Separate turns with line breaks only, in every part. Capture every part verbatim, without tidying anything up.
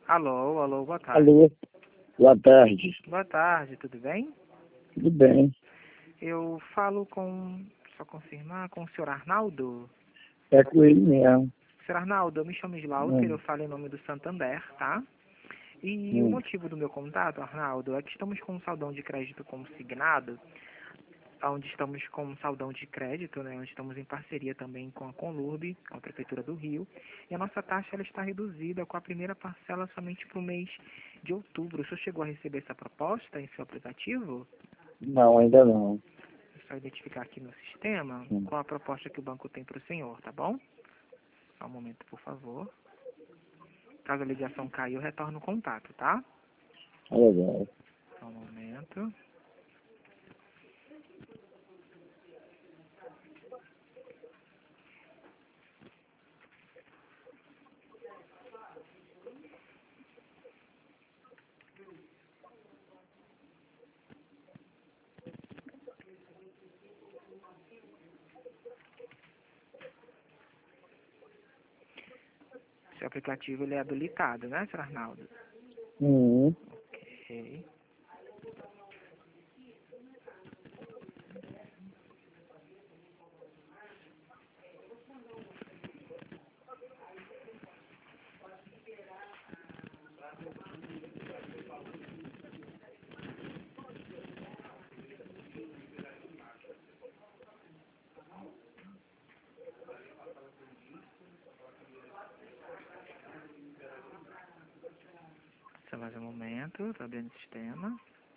Alô, alô, boa tarde.
Alô, boa tarde.
Boa tarde, tudo bem?
Tudo bem?
Eu falo com, só confirmar, com o senhor Arnaldo.
É com ele mesmo.
senhor Arnaldo, eu me chamo Slaughter,
Hum,
eu falo em nome do Santander, tá? E o
hum.
motivo do meu contato, Arnaldo, é que estamos com um saldão de crédito consignado, onde estamos com um saldão de crédito, né, onde estamos em parceria também com a Conlurb, com a Prefeitura do Rio, e a nossa taxa ela está reduzida com a primeira parcela somente para o mês de outubro. O senhor chegou a receber essa proposta em seu aplicativo?
Não, ainda não.
É só identificar aqui no sistema
Hum.
qual a proposta que o banco tem para o senhor, tá bom? Só um momento, por favor. Caso a ligação caia, eu retorno o contato, tá?
É legal.
Só um momento. Seu aplicativo ele é habilitado, né, senhor Arnaldo?
Hum.
Ok. Só mais um momento, tô abrindo o sistema.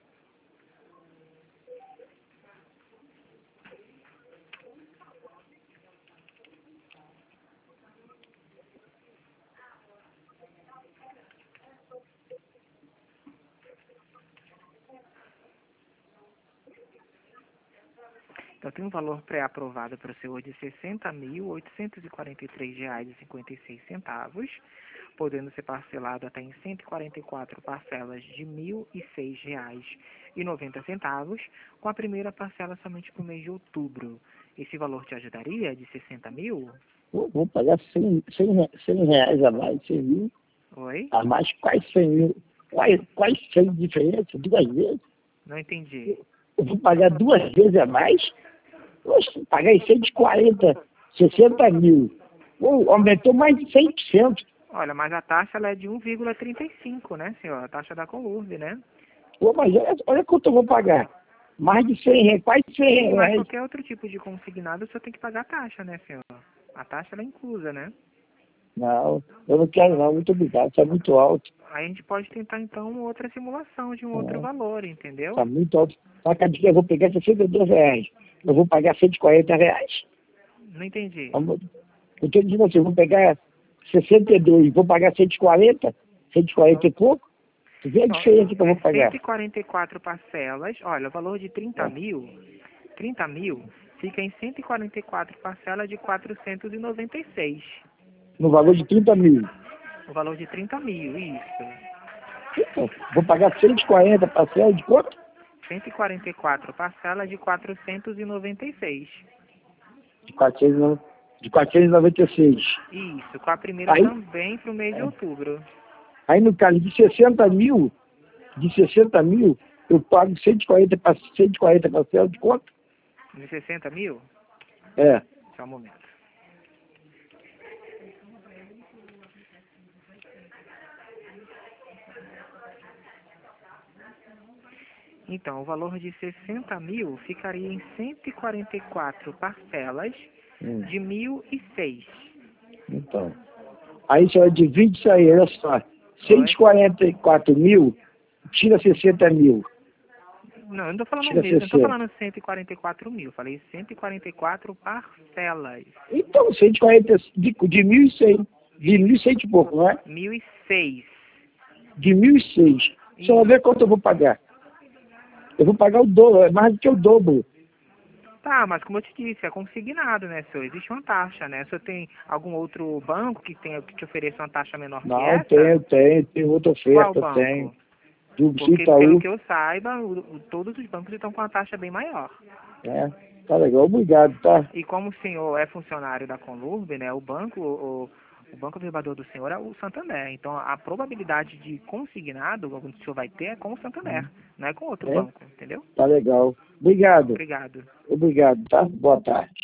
Então, tem um valor pré-aprovado para o senhor de sessenta mil oitocentos e quarenta e três reais e cinquenta e seis centavos, podendo ser parcelado até em cento e quarenta e quatro parcelas de mil e seis reais e noventa centavos, com a primeira parcela somente para o mês de outubro. Esse valor te ajudaria, de sessenta mil?
Vou, vou pagar cem, cem, re- cem reais a mais, cem mil.
Oi?
A mais, quase cem mil. Quase, quase cem de diferença, duas vezes.
Não entendi.
Eu vou pagar duas vezes a mais. Poxa, pagar em cento e quarenta, sessenta mil. Pô, aumentou mais de cem por cento.
Olha, mas a taxa ela é de um vírgula trinta e cinco, né, senhor? A taxa da Conlurb, né?
Pô, mas olha, olha quanto eu vou pagar. Mais de cem reais, quase
Sim,
cem
mas
reais.
qualquer outro tipo de consignado, o senhor tem que pagar a taxa, né, senhor? A taxa ela é inclusa, né?
Não, eu não quero não, muito obrigado, está muito alto.
Aí a gente pode tentar, então, uma outra simulação de um outro valor, entendeu?
Está muito alto. Só que a dica, eu vou pegar sessenta e dois reais. Eu vou pagar cento e quarenta reais.
Não entendi.
Vamos- Eu estou dizendo assim, eu vou pegar sessenta e dois, vou pagar cento e quarenta, cento e quarenta e pouco. Tu vê a
Ó,
diferença que eu
é
vou pagar.
cento e quarenta e quatro parcelas. Olha, o valor de trinta
É.
mil, trinta mil fica em cento e quarenta e quatro parcelas de quatrocentos e noventa e seis.
No valor de trinta mil.
O valor de trinta mil, isso.
Então, vou pagar cento e quarenta parcelas de quanto?
cento e quarenta e quatro parcelas de quatrocentos e noventa e seis.
De quatrocentos, e no- de quatrocentos e noventa e seis.
Isso, com a primeira
Aí,
também para o mês de
é,
outubro.
aí no caso de sessenta mil, de sessenta mil, eu pago cento e quarenta, pa- cento e quarenta parcelas de quanto?
De sessenta mil?
É.
Só um momento. Então, o valor de sessenta mil ficaria em cento e quarenta e quatro parcelas
Hum.
de mil e seis.
Então, aí você divide isso aí, olha só. cento
Oi?
e quarenta e quatro mil, tira sessenta mil,
Não, eu não estou falando
tira
mil, eu não estou
sessenta.
falando cento e quarenta e quatro mil, eu falei cento e quarenta e quatro parcelas.
Então, cento e quarenta de, de mil e cem, de mil e cem e pouco, não é?
mil e seis.
De mil e seis. Você vai ver quanto eu vou pagar. Eu vou pagar o dobro, é mais do que o dobro.
Tá, mas como eu te disse, é consignado, né, senhor? Existe uma taxa, né? O senhor tem algum outro banco que, tenha, que te ofereça uma taxa menor que
Não,
essa?
tenho, tenho, tem outra
Qual
oferta, tenho.
banco?
Do
Porque, pelo
Itaú,
que eu saiba, o- o- todos os bancos estão com uma taxa bem maior.
né? Tá legal, obrigado, tá?
E como o senhor é funcionário da Conlurb, né, o banco, o, O banco averbador do senhor é o Santander. Então, a probabilidade de consignado, o senhor vai ter, é com o Santander, não é com outro
É?
banco, entendeu?
Tá legal. Obrigado.
Obrigado.
Obrigado, tá? Boa tarde.